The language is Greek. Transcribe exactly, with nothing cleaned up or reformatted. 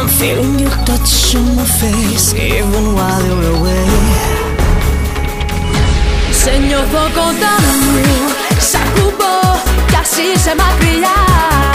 I'm feeling your touch on my face, even while you're away. Σε νιώθω κοντά μου, σ' ακουμπώ κι ας είσαι μακριά.